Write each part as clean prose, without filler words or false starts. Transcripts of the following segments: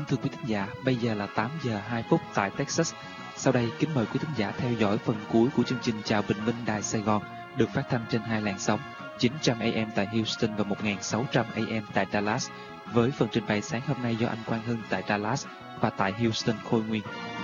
thưa quý thính giả, bây giờ là 8 giờ 2 phút tại Texas. Sau đây, kính mời quý thính giả theo dõi phần cuối của chương trình Chào Bình Minh Đài Sài Gòn, được phát thanh trên hai làn sóng, 900 AM tại Houston và 1600 AM tại Dallas, với phần trình bày sáng hôm nay do anh Quang Hưng tại Dallas và tại Houston Khôi Nguyên.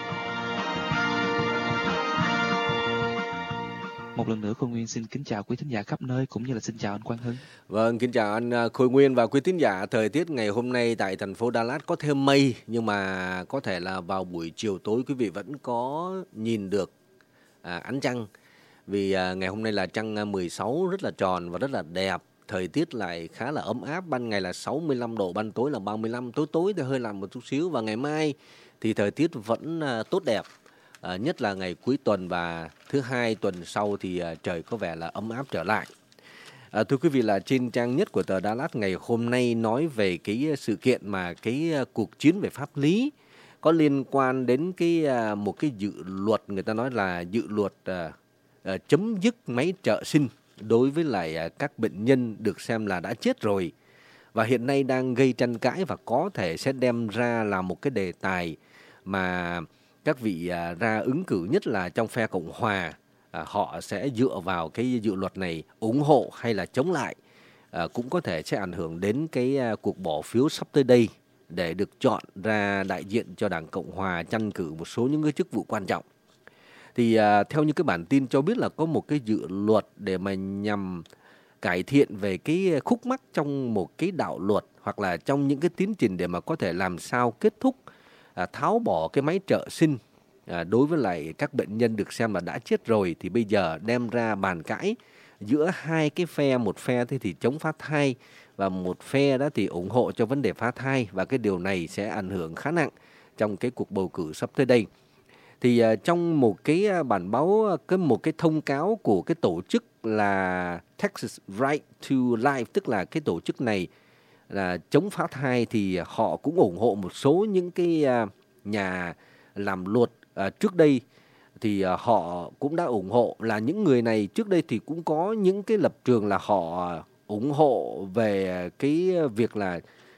Một lần nữa Khôi Nguyên xin kính chào quý thính giả khắp nơi cũng như là xin chào anh Quang Hưng. Vâng, kính chào anh Khôi Nguyên và quý thính giả. Thời tiết ngày hôm nay tại thành phố Dallas có thêm mây, nhưng mà có thể là vào buổi chiều tối quý vị vẫn có nhìn được ánh trăng. Vì ngày hôm nay là trăng 16 rất là tròn và rất là đẹp. Thời tiết lại khá là ấm áp, ban ngày là 65 độ, ban tối là 35, tối thì hơi lạnh một chút xíu. Và ngày mai thì thời tiết vẫn tốt đẹp. Nhất là ngày cuối tuần và thứ hai tuần sau thì trời có vẻ là ấm áp trở lại. Thưa quý vị, là trên trang nhất của tờ Dallas ngày hôm nay nói về cái sự kiện mà cái cuộc chiến về pháp lý có liên quan đến một cái dự luật, người ta nói là dự luật chấm dứt máy trợ sinh đối với lại các bệnh nhân được xem là đã chết rồi, và hiện nay đang gây tranh cãi và có thể sẽ đem ra là một cái đề tài mà các vị ra ứng cử, nhất là trong phe Cộng hòa, họ sẽ dựa vào cái dự luật này ủng hộ hay là chống lại, cũng có thể sẽ ảnh hưởng đến cái cuộc bỏ phiếu sắp tới đây để được chọn ra đại diện cho Đảng Cộng hòa tranh cử một số những cái chức vụ quan trọng. Thì theo như cái bản tin cho biết là có một cái dự luật để mà nhằm cải thiện về cái khúc mắc trong một cái đạo luật hoặc là trong những cái tiến trình để mà có thể làm sao kết thúc tháo bỏ cái máy trợ sinh đối với lại các bệnh nhân được xem là đã chết rồi, thì bây giờ đem ra bàn cãi giữa hai cái phe, một phe thì chống phá thai và một phe đó thì ủng hộ cho vấn đề phá thai, và cái điều này sẽ ảnh hưởng khá nặng trong cái cuộc bầu cử sắp tới đây. Thì trong một cái bản báo, một cái thông cáo của cái tổ chức là Texas Right to Life, tức là cái tổ chức này là chống phá thai, thì họ cũng ủng hộ một số những cái nhà làm luật trước đây, thì họ cũng đã ủng hộ là những người này trước đây thì cũng có những cái lập trường là họ ủng hộ về cái việc là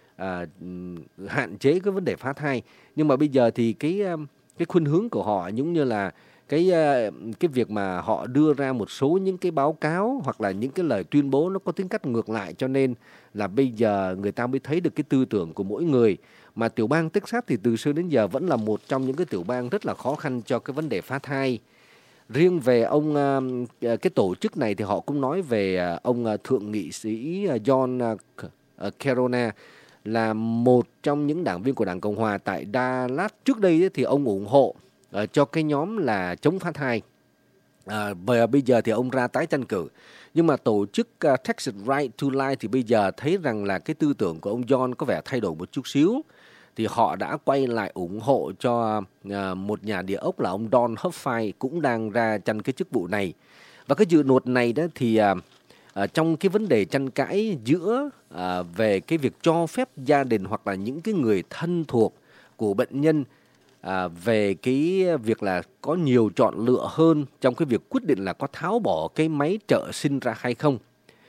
hạn chế cái vấn đề phá thai, nhưng mà bây giờ thì cái khuynh hướng của họ giống như là cái việc mà họ đưa ra một số những cái báo cáo hoặc là những cái lời tuyên bố nó có tính cách ngược lại, cho nên là bây giờ người ta mới thấy được cái tư tưởng của mỗi người. Mà tiểu bang Texas thì từ xưa đến giờ vẫn là một trong những cái tiểu bang rất là khó khăn cho cái vấn đề phá thai. Riêng về ông cái tổ chức này thì họ cũng nói về ông thượng nghị sĩ John Carona, là một trong những đảng viên của Đảng Cộng hòa tại Dallas. Trước đây thì ông ủng hộ cho cái nhóm là chống phá thai, và bây giờ thì ông ra tái tranh cử. Nhưng mà tổ chức Texas Right to Life thì bây giờ thấy rằng là cái tư tưởng của ông John có vẻ thay đổi một chút xíu, thì họ đã quay lại ủng hộ cho một nhà địa ốc là ông Don Huffine, cũng đang ra tranh cái chức vụ này. Và cái dự luật này đó thì trong cái vấn đề tranh cãi giữa về cái việc cho phép gia đình hoặc là những cái người thân thuộc của bệnh nhân về cái việc là có nhiều chọn lựa hơn trong cái việc quyết định là có tháo bỏ cái máy trợ sinh ra hay không.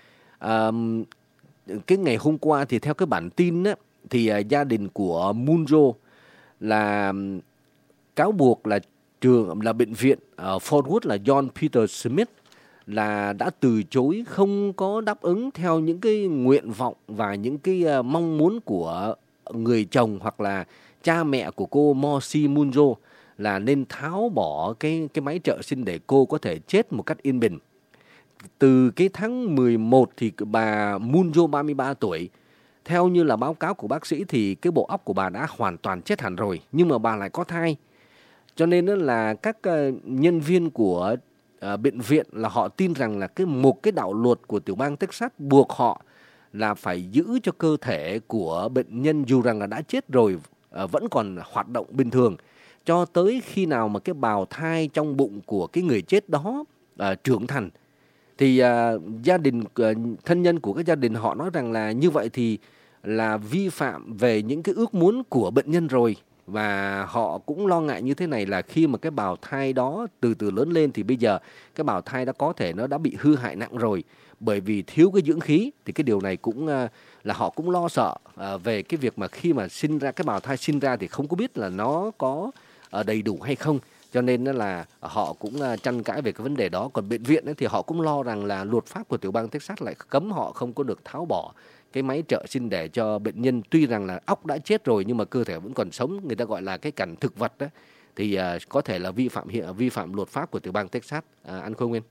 Cái ngày hôm qua thì theo cái bản tin á, thì gia đình của Munro là cáo buộc là bệnh viện ở Fort Worth là John Peter Smith là đã từ chối, không có đáp ứng theo những cái nguyện vọng và những cái mong muốn của người chồng hoặc là cha mẹ của cô Morsey Munro, là nên tháo bỏ cái máy trợ sinh để cô có thể chết một cách yên bình. Từ cái tháng 11 thì bà Munro 33 tuổi, theo như là báo cáo của bác sĩ thì cái bộ óc của bà đã hoàn toàn chết hẳn rồi, nhưng mà bà lại có thai. Cho nên là các nhân viên của bệnh viện là họ tin rằng là một cái đạo luật của tiểu bang Texas buộc họ là phải giữ cho cơ thể của bệnh nhân dù rằng là đã chết rồi vẫn còn hoạt động bình thường, cho tới khi nào mà cái bào thai trong bụng của cái người chết đó trưởng thành. Thì gia đình, thân nhân của các gia đình họ nói rằng là như vậy thì là vi phạm về những cái ước muốn của bệnh nhân rồi. Và họ cũng lo ngại như thế này, là khi mà cái bào thai đó từ từ lớn lên thì bây giờ cái bào thai đó có thể nó đã bị hư hại nặng rồi, bởi vì thiếu cái dưỡng khí. Thì cái điều này cũng là họ cũng lo sợ về cái việc mà khi mà sinh ra, cái bào thai sinh ra thì không có biết là nó có đầy đủ hay không. Cho nên là họ cũng tranh cãi về cái vấn đề đó. Còn bệnh viện thì họ cũng lo rằng là luật pháp của tiểu bang Texas lại cấm họ không có được tháo bỏ cái máy trợ sinh để cho bệnh nhân, tuy rằng là óc đã chết rồi nhưng mà cơ thể vẫn còn sống, người ta gọi là cái cảnh thực vật đó, thì có thể là vi phạm luật pháp của tiểu bang Texas. Anh Khôi Nguyên.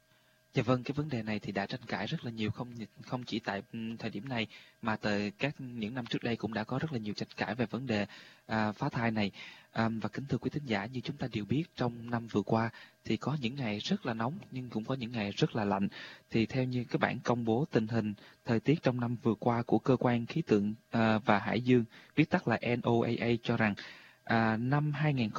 Dạ vâng, cái vấn đề này thì đã tranh cãi rất là nhiều, không chỉ tại thời điểm này mà từ những năm trước đây cũng đã có rất là nhiều tranh cãi về vấn đề phá thai này. Và kính thưa quý thính giả, như chúng ta đều biết, trong năm vừa qua thì có những ngày rất là nóng nhưng cũng có những ngày rất là lạnh. Thì theo như cái bản công bố tình hình thời tiết trong năm vừa qua của cơ quan khí tượng và hải dương, viết tắt là NOAA, cho rằng năm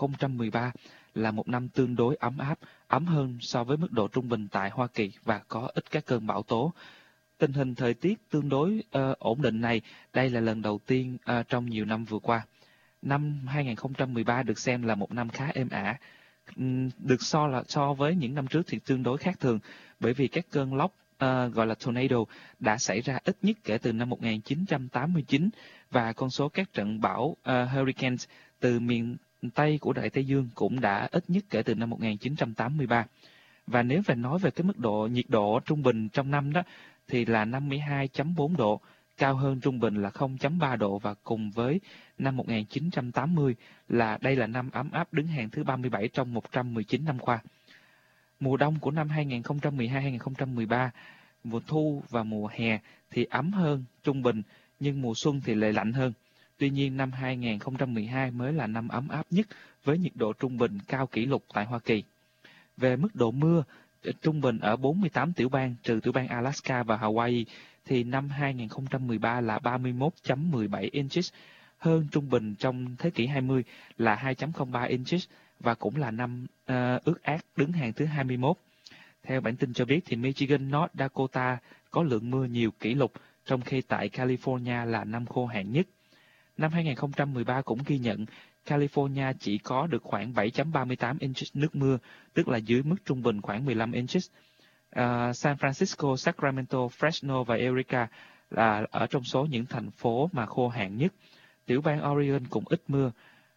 2013 là một năm tương đối ấm áp, ấm hơn so với mức độ trung bình tại Hoa Kỳ và có ít các cơn bão tố. Tình hình thời tiết tương đối ổn định này, đây là lần đầu tiên trong nhiều năm vừa qua. Năm 2013 được xem là một năm khá êm ả, được so với những năm trước thì tương đối khác thường, bởi vì các cơn lốc gọi là tornado đã xảy ra ít nhất kể từ năm 1989, và con số các trận bão hurricanes từ miền Tây của Đại Tây Dương cũng đã ít nhất kể từ năm 1983. Và nếu phải nói về cái mức độ nhiệt độ trung bình trong năm đó thì là 52.4 độ, cao hơn trung bình là 0.3 độ, và cùng với năm 1980 là đây là năm ấm áp đứng hàng thứ 37 trong 119 năm qua. Mùa đông của năm 2012-2013, mùa thu và mùa hè thì ấm hơn trung bình, nhưng mùa xuân thì lại lạnh hơn. Tuy nhiên năm 2012 mới là năm ấm áp nhất với nhiệt độ trung bình cao kỷ lục tại Hoa Kỳ. Về mức độ mưa trung bình ở 48 tiểu bang trừ tiểu bang Alaska và Hawaii thì năm 2013 là 31.17 inches, hơn trung bình trong thế kỷ 20 là 2.03 inches, và cũng là năm ướt át đứng hàng thứ 21. Theo bản tin cho biết thì Michigan, North Dakota có lượng mưa nhiều kỷ lục, trong khi tại California là năm khô hạn nhất. Năm 2013 cũng ghi nhận California chỉ có được khoảng 7.38 inches nước mưa, tức là dưới mức trung bình khoảng 15 inches. San Francisco, Sacramento, Fresno và Eureka là ở trong số những thành phố mà khô hạn nhất. Tiểu bang Oregon cũng ít mưa.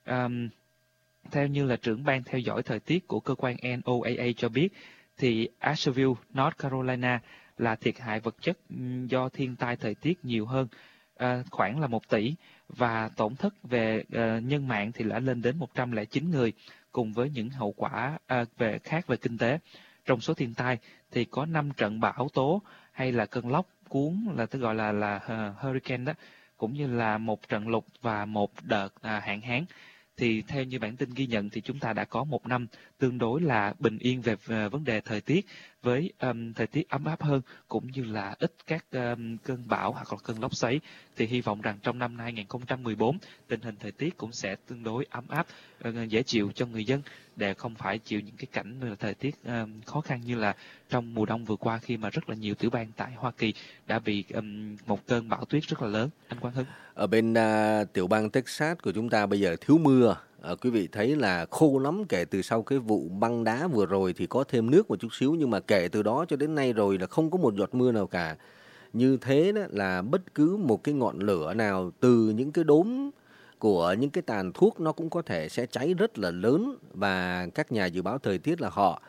Theo như là trưởng ban theo dõi thời tiết của cơ quan NOAA cho biết, thì Asheville, North Carolina là thiệt hại vật chất do thiên tai thời tiết nhiều hơn, khoảng là 1 tỷ, và tổn thất về nhân mạng thì đã lên đến 109 người, cùng với những hậu quả khác về kinh tế. Trong số thiên tai thì có 5 trận bão tố hay là cơn lốc cuốn, là tức gọi là hurricane đó, cũng như là 1 trận lụt và 1 đợt hạn hán. Thì theo như bản tin ghi nhận thì chúng ta đã có một năm tương đối là bình yên về vấn đề thời tiết, với thời tiết ấm áp hơn, cũng như là ít các cơn bão hoặc là cơn lốc xoáy. Thì hy vọng rằng trong năm 2014 tình hình thời tiết cũng sẽ tương đối ấm áp, dễ chịu cho người dân, để không phải chịu những cái cảnh là thời tiết khó khăn như là trong mùa đông vừa qua, khi mà rất là nhiều tiểu bang tại Hoa Kỳ đã bị một cơn bão tuyết rất là lớn. Anh Quang Hưng. Ở bên tiểu bang Texas của chúng ta bây giờ thiếu mưa. Quý vị thấy là khô lắm, kể từ sau cái vụ băng đá vừa rồi thì có thêm nước một chút xíu, nhưng mà kể từ đó cho đến nay rồi là không có một giọt mưa nào cả. Như thế đó là bất cứ một cái ngọn lửa nào từ những cái đốm của những cái tàn thuốc nó cũng có thể sẽ cháy rất là lớn. Và các nhà dự báo thời tiết là họ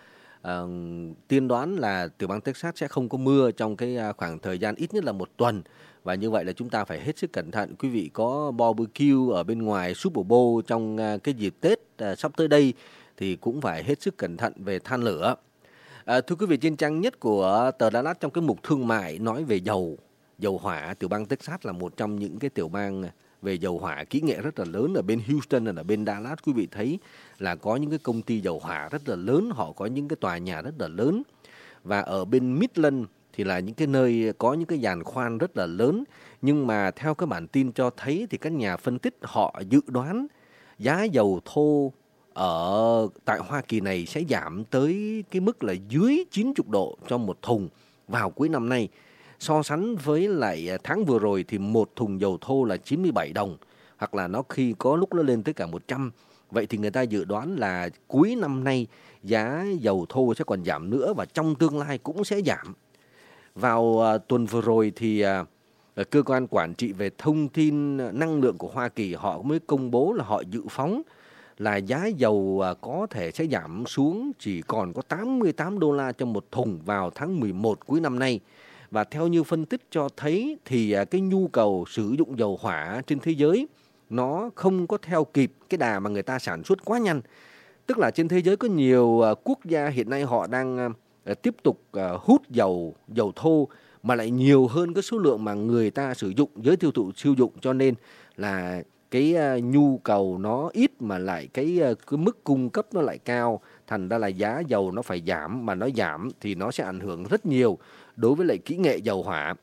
tiên đoán là tiểu bang Texas sẽ không có mưa trong cái khoảng thời gian ít nhất là 1 tuần. Và như vậy là chúng ta phải hết sức cẩn thận. Quý vị có barbecue ở bên ngoài Super Bowl trong cái dịp Tết sắp tới đây thì cũng phải hết sức cẩn thận về than lửa. Thưa quý vị, trên trang nhất của tờ Dallas trong cái mục thương mại nói về dầu hỏa, tiểu bang Texas là một trong những cái tiểu bang về dầu hỏa kỹ nghệ rất là lớn. Ở bên Houston, ở bên Dallas, quý vị thấy là có những cái công ty dầu hỏa rất là lớn, họ có những cái tòa nhà rất là lớn. Và ở bên Midland thì là những cái nơi có những cái giàn khoan rất là lớn. Nhưng mà theo cái bản tin cho thấy thì các nhà phân tích họ dự đoán giá dầu thô ở tại Hoa Kỳ này sẽ giảm tới cái mức là dưới 90 độ cho một thùng vào cuối năm nay. So sánh với lại tháng vừa rồi thì một thùng dầu thô là 97 đồng, hoặc là nó khi có lúc nó lên tới cả 100. Vậy thì người ta dự đoán là cuối năm nay giá dầu thô sẽ còn giảm nữa và trong tương lai cũng sẽ giảm. Vào tuần vừa rồi thì cơ quan quản trị về thông tin năng lượng của Hoa Kỳ họ mới công bố là họ dự phóng là giá dầu có thể sẽ giảm xuống chỉ còn có 88 đô la cho một thùng vào tháng 11 cuối năm nay. Và theo như phân tích cho thấy thì cái nhu cầu sử dụng dầu hỏa trên thế giới nó không có theo kịp cái đà mà người ta sản xuất quá nhanh. Tức là trên thế giới có nhiều quốc gia hiện nay họ đang tiếp tục hút dầu thô mà lại nhiều hơn cái số lượng mà người ta sử dụng, giới tiêu thụ sử dụng, cho nên là cái nhu cầu nó ít mà lại cái mức cung cấp nó lại cao, thành ra là giá dầu nó phải giảm, mà nó giảm thì nó sẽ ảnh hưởng rất nhiều đối với lại kỹ nghệ dầu hỏa.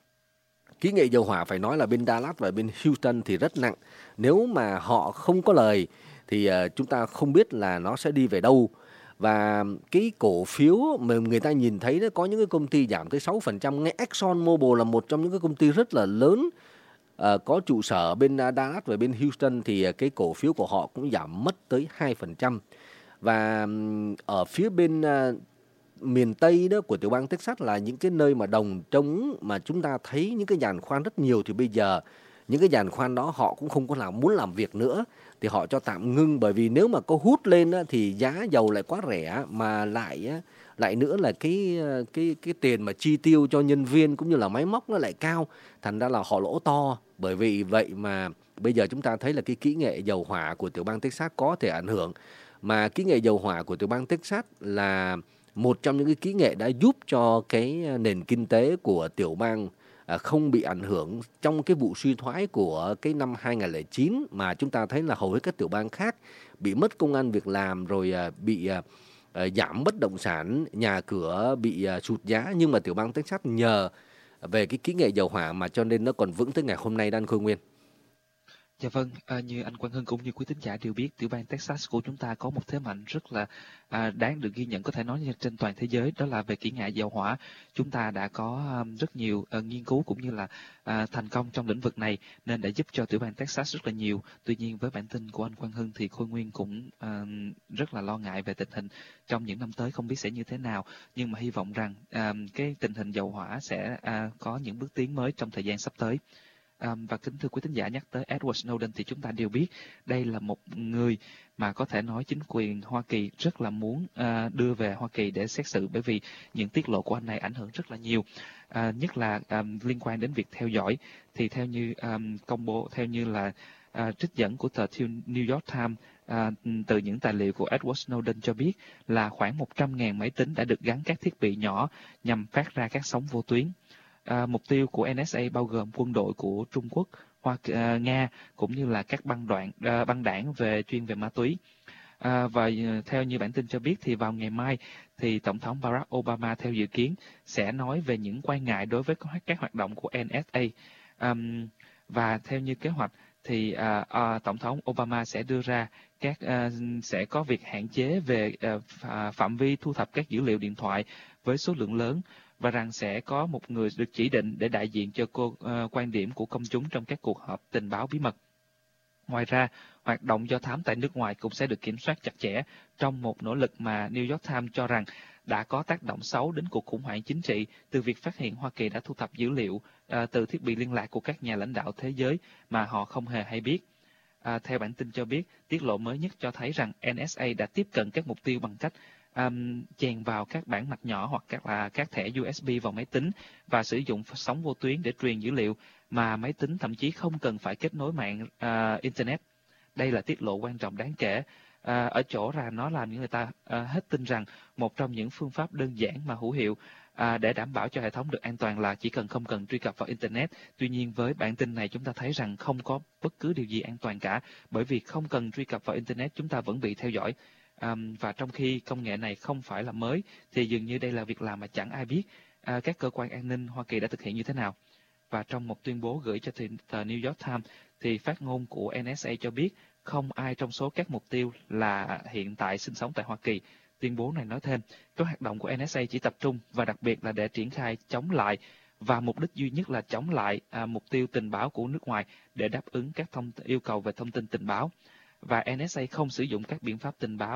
Kỹ nghệ dầu hỏa phải nói là bên Dallas và bên Houston thì rất nặng. Nếu mà họ không có lời thì chúng ta không biết là nó sẽ đi về đâu. Và cái cổ phiếu mà người ta nhìn thấy đó, có những cái công ty giảm tới 6%. Ngay Exxon Mobil là một trong những cái công ty rất là lớn, có trụ sở bên Dallas và bên Houston, thì cái cổ phiếu của họ cũng giảm mất tới 2%. Và ở phía bên miền Tây đó của tiểu bang Texas là những cái nơi mà đồng trống mà chúng ta thấy những cái giàn khoan rất nhiều, thì bây giờ những cái giàn khoan đó họ cũng không có muốn làm việc nữa, thì họ cho tạm ngưng. Bởi vì nếu mà có hút lên á, thì giá dầu lại quá rẻ, mà lại nữa là cái tiền mà chi tiêu cho nhân viên cũng như là máy móc nó lại cao, thành ra là họ lỗ to. Bởi vì vậy mà bây giờ chúng ta thấy là cái kỹ nghệ dầu hỏa của tiểu bang Texas có thể ảnh hưởng. Mà kỹ nghệ dầu hỏa của tiểu bang Texas là một trong những cái kỹ nghệ đã giúp cho cái nền kinh tế của tiểu bang không bị ảnh hưởng trong cái vụ suy thoái của cái năm 2009, mà chúng ta thấy là hầu hết các tiểu bang khác bị mất công ăn việc làm, rồi bị giảm bất động sản, nhà cửa bị sụt giá. Nhưng mà tiểu bang Texas nhờ về cái kỹ nghệ dầu hỏa mà cho nên nó còn vững tới ngày hôm nay, Đan Khôi Nguyên. Dạ vâng, như anh Quang Hưng cũng như quý thính giả đều biết, tiểu bang Texas của chúng ta có một thế mạnh rất là đáng được ghi nhận, có thể nói như trên toàn thế giới, đó là về kỹ nghệ dầu hỏa. Chúng ta đã có rất nhiều nghiên cứu cũng như là thành công trong lĩnh vực này, nên đã giúp cho tiểu bang Texas rất là nhiều. Tuy nhiên với bản tin của anh Quang Hưng thì Khôi Nguyên cũng rất là lo ngại về tình hình trong những năm tới, không biết sẽ như thế nào. Nhưng mà hy vọng rằng cái tình hình dầu hỏa sẽ có những bước tiến mới trong thời gian sắp tới. Và kính thưa quý thính giả, nhắc tới Edward Snowden thì chúng ta đều biết đây là một người mà có thể nói chính quyền Hoa Kỳ rất là muốn đưa về Hoa Kỳ để xét xử, bởi vì những tiết lộ của anh này ảnh hưởng rất là nhiều, nhất là liên quan đến việc theo dõi. Thì theo như công bố, theo như là trích dẫn của tờ New York Times, từ những tài liệu của Edward Snowden cho biết là khoảng 100.000 máy tính đã được gắn các thiết bị nhỏ nhằm phát ra các sóng vô tuyến. Mục tiêu của NSA bao gồm quân đội của Trung Quốc, Nga cũng như là các băng đảng chuyên về ma túy. Và theo như bản tin cho biết thì vào ngày mai thì Tổng thống Barack Obama theo dự kiến sẽ nói về những quan ngại đối với các hoạt động của NSA. Và theo như kế hoạch thì Tổng thống Obama sẽ đưa ra sẽ có việc hạn chế về phạm vi thu thập các dữ liệu điện thoại với số lượng lớn, và rằng sẽ có một người được chỉ định để đại diện cho quan điểm của công chúng trong các cuộc họp tình báo bí mật. Ngoài ra, hoạt động do thám tại nước ngoài cũng sẽ được kiểm soát chặt chẽ trong một nỗ lực mà New York Times cho rằng đã có tác động xấu đến cuộc khủng hoảng chính trị từ việc phát hiện Hoa Kỳ đã thu thập dữ liệu từ thiết bị liên lạc của các nhà lãnh đạo thế giới mà họ không hề hay biết. Theo bản tin cho biết, tiết lộ mới nhất cho thấy rằng NSA đã tiếp cận các mục tiêu bằng cách chèn vào các bản mạch nhỏ hoặc các thẻ USB vào máy tính và sử dụng sóng vô tuyến để truyền dữ liệu mà máy tính thậm chí không cần phải kết nối mạng Internet. Đây là tiết lộ quan trọng đáng kể ở chỗ là nó làm những người ta hết tin rằng một trong những phương pháp đơn giản mà hữu hiệu để đảm bảo cho hệ thống được an toàn là chỉ không cần truy cập vào Internet. Tuy nhiên với bản tin này chúng ta thấy rằng không có bất cứ điều gì an toàn cả, bởi vì không cần truy cập vào Internet chúng ta vẫn bị theo dõi. Và trong khi công nghệ này không phải là mới thì dường như đây là việc làm mà chẳng ai biết các cơ quan an ninh Hoa Kỳ đã thực hiện như thế nào. Và trong một tuyên bố gửi cho tờ New York Times thì phát ngôn của NSA cho biết không ai trong số các mục tiêu là hiện tại sinh sống tại Hoa Kỳ. Tuyên bố này nói thêm các hoạt động của NSA chỉ tập trung và đặc biệt là để triển khai chống lại, và mục đích duy nhất là chống lại mục tiêu tình báo của nước ngoài để đáp ứng các yêu cầu về thông tin tình báo. Và NSA không sử dụng các biện pháp tình báo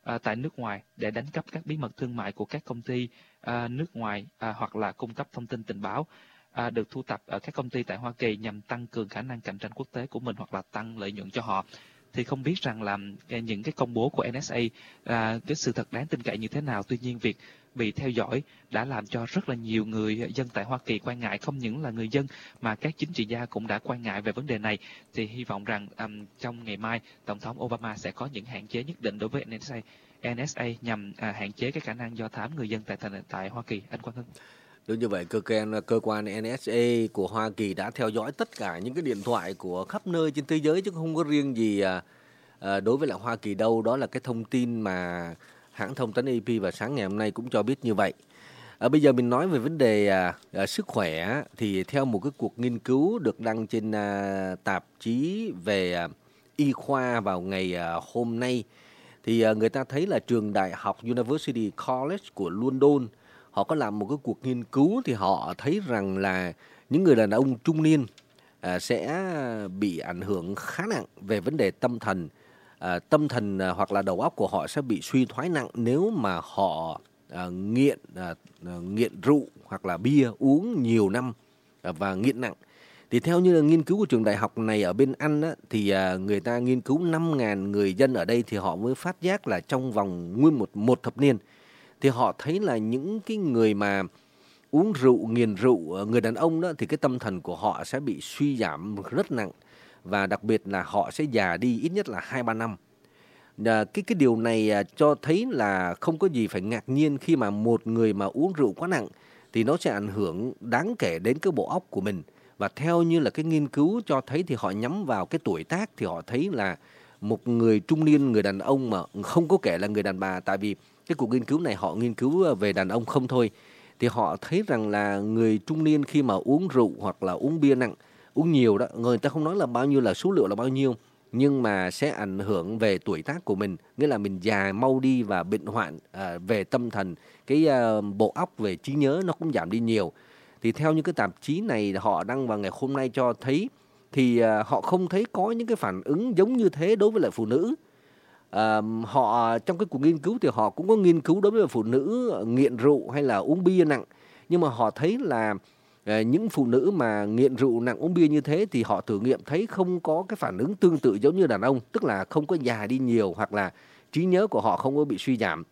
tại nước ngoài để đánh cắp các bí mật thương mại của các công ty nước ngoài hoặc là cung cấp thông tin tình báo được thu thập ở các công ty tại Hoa Kỳ nhằm tăng cường khả năng cạnh tranh quốc tế của mình hoặc là tăng lợi nhuận cho họ. Thì không biết rằng là những cái công bố của NSA cái sự thật đáng tin cậy như thế nào. Tuy nhiên việc bị theo dõi đã làm cho rất là nhiều người dân tại Hoa Kỳ quan ngại, không những là người dân mà các chính trị gia cũng đã quan ngại về vấn đề này. Thì hy vọng rằng trong ngày mai Tổng thống Obama sẽ có những hạn chế nhất định đối với NSA nhằm hạn chế cái khả năng do thám người dân tại Hoa Kỳ. Anh Quang Hưng. Đúng như vậy, cơ quan NSA của Hoa Kỳ đã theo dõi tất cả những cái điện thoại của khắp nơi trên thế giới chứ không có riêng gì đối với lại Hoa Kỳ đâu. Đó là cái thông tin mà hãng thông tấn AP vào sáng ngày hôm nay cũng cho biết như vậy. Bây giờ mình nói về vấn đề sức khỏe thì theo một cái cuộc nghiên cứu được đăng trên tạp chí về y khoa vào ngày hôm nay thì người ta thấy là trường đại học University College của London họ có làm một cái cuộc nghiên cứu thì họ thấy rằng là những người đàn ông trung niên sẽ bị ảnh hưởng khá nặng về vấn đề tâm thần. Tâm thần hoặc là đầu óc của họ sẽ bị suy thoái nặng nếu mà họ nghiện rượu hoặc là bia uống nhiều năm và nghiện nặng. Thì theo như là nghiên cứu của trường đại học này ở bên Anh á, thì người ta nghiên cứu 5.000 người dân ở đây thì họ mới phát giác là trong vòng nguyên một thập niên thì họ thấy là những cái người mà uống rượu, nghiện rượu, người đàn ông đó thì cái tâm thần của họ sẽ bị suy giảm rất nặng và đặc biệt là họ sẽ già đi ít nhất là 2-3 năm. Cái điều này cho thấy là không có gì phải ngạc nhiên khi mà một người mà uống rượu quá nặng thì nó sẽ ảnh hưởng đáng kể đến cái bộ óc của mình. Và theo như là cái nghiên cứu cho thấy thì họ nhắm vào cái tuổi tác thì họ thấy là một người trung niên, người đàn ông mà không có kể là người đàn bà, tại vì cái cuộc nghiên cứu này họ nghiên cứu về đàn ông không thôi, thì họ thấy rằng là người trung niên khi mà uống rượu hoặc là uống bia nặng, uống nhiều đó, người ta không nói là bao nhiêu là số lượng là bao nhiêu, nhưng mà sẽ ảnh hưởng về tuổi tác của mình, nghĩa là mình già mau đi và bệnh hoạn về tâm thần, cái bộ óc về trí nhớ nó cũng giảm đi nhiều. Thì theo những cái tạp chí này họ đăng vào ngày hôm nay cho thấy thì họ không thấy có những cái phản ứng giống như thế đối với lại phụ nữ. Họ trong cái cuộc nghiên cứu thì họ cũng có nghiên cứu đối với phụ nữ nghiện rượu hay là uống bia nặng, nhưng mà họ thấy là những phụ nữ mà nghiện rượu nặng uống bia như thế thì họ thử nghiệm thấy không có cái phản ứng tương tự giống như đàn ông, tức là không có già đi nhiều hoặc là trí nhớ của họ không có bị suy giảm.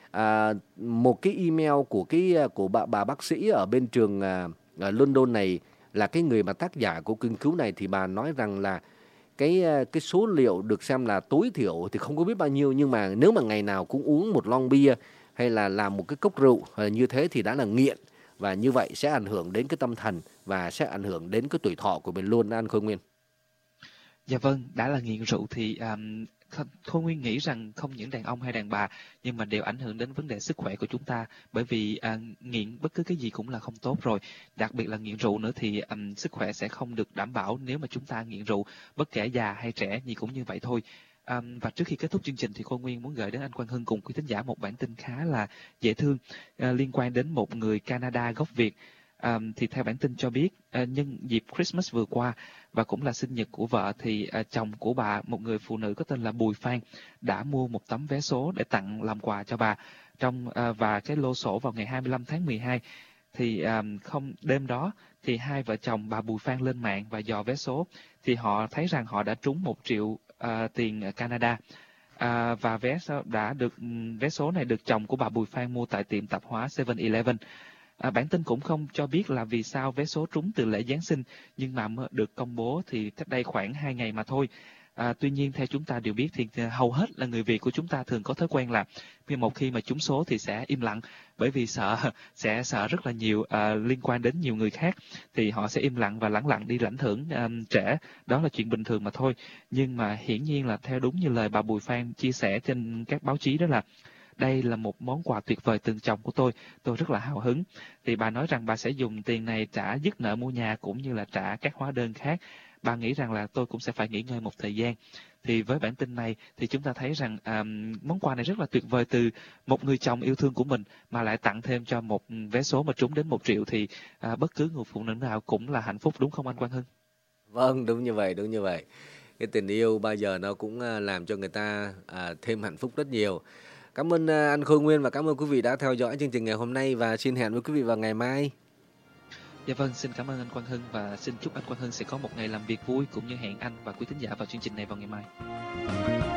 Một cái email của bà bác sĩ ở bên trường London này là cái người mà tác giả của nghiên cứu này, thì bà nói rằng là cái số liệu được xem là tối thiểu thì không có biết bao nhiêu, nhưng mà nếu mà ngày nào cũng uống một lon bia hay là làm một cái cốc rượu như thế thì đã là nghiện, và như vậy sẽ ảnh hưởng đến cái tâm thần và sẽ ảnh hưởng đến cái tuổi thọ của mình luôn, anh Khôi Nguyên. Dạ vâng, đã là nghiện rượu thì Khôi Nguyên nghĩ rằng không những đàn ông hay đàn bà nhưng mà đều ảnh hưởng đến vấn đề sức khỏe của chúng ta, bởi vì nghiện bất cứ cái gì cũng là không tốt rồi, đặc biệt là nghiện rượu nữa thì sức khỏe sẽ không được đảm bảo nếu mà chúng ta nghiện rượu, bất kể già hay trẻ gì cũng như vậy thôi. Và trước khi kết thúc chương trình thì Khôi Nguyên muốn gửi đến anh Quang Hưng cùng quý thính giả một bản tin khá là dễ thương liên quan đến một người Canada gốc Việt. Thì theo bản tin cho biết nhân dịp Christmas vừa qua và cũng là sinh nhật của vợ thì chồng của bà, một người phụ nữ có tên là Bùi Phan, đã mua một tấm vé số để tặng làm quà cho bà và cái lô sổ vào ngày 25 tháng 12. Thì đêm đó thì hai vợ chồng bà Bùi Phan lên mạng và dò vé số thì họ thấy rằng họ đã trúng 1 triệu tiền Canada. Và vé số này được chồng của bà Bùi Phan mua tại tiệm tạp hóa 7-Eleven. Bản tin cũng không cho biết là vì sao vé số trúng từ lễ Giáng sinh, nhưng mà được công bố thì cách đây khoảng 2 ngày mà thôi. Tuy nhiên theo chúng ta đều biết thì hầu hết là người Việt của chúng ta thường có thói quen là một khi mà trúng số thì sẽ im lặng, bởi vì sẽ sợ rất là nhiều liên quan đến nhiều người khác, thì họ sẽ im lặng và lẳng lặng đi lãnh thưởng trễ, đó là chuyện bình thường mà thôi. Nhưng mà hiển nhiên là theo đúng như lời bà Bùi Phan chia sẻ trên các báo chí đó là đây là một món quà tuyệt vời từ chồng của tôi rất là hào hứng. Thì bà nói rằng bà sẽ dùng tiền này trả dứt nợ mua nhà cũng như là trả các hóa đơn khác. Bà nghĩ rằng là tôi cũng sẽ phải nghỉ ngơi một thời gian. Thì với bản tin này thì chúng ta thấy rằng món quà này rất là tuyệt vời từ một người chồng yêu thương của mình mà lại tặng thêm cho một vé số mà trúng đến 1 triệu thì bất cứ người phụ nữ nào cũng là hạnh phúc, đúng không anh Quang Hưng? Vâng, đúng như vậy. Cái tình yêu bao giờ nó cũng làm cho người ta thêm hạnh phúc rất nhiều. Cảm ơn anh Khôi Nguyên và cảm ơn quý vị đã theo dõi chương trình ngày hôm nay và xin hẹn với quý vị vào ngày mai. Dạ vâng, xin cảm ơn anh Quang Hưng và xin chúc anh Quang Hưng sẽ có một ngày làm việc vui, cũng như hẹn anh và quý thính giả vào chương trình này vào ngày mai.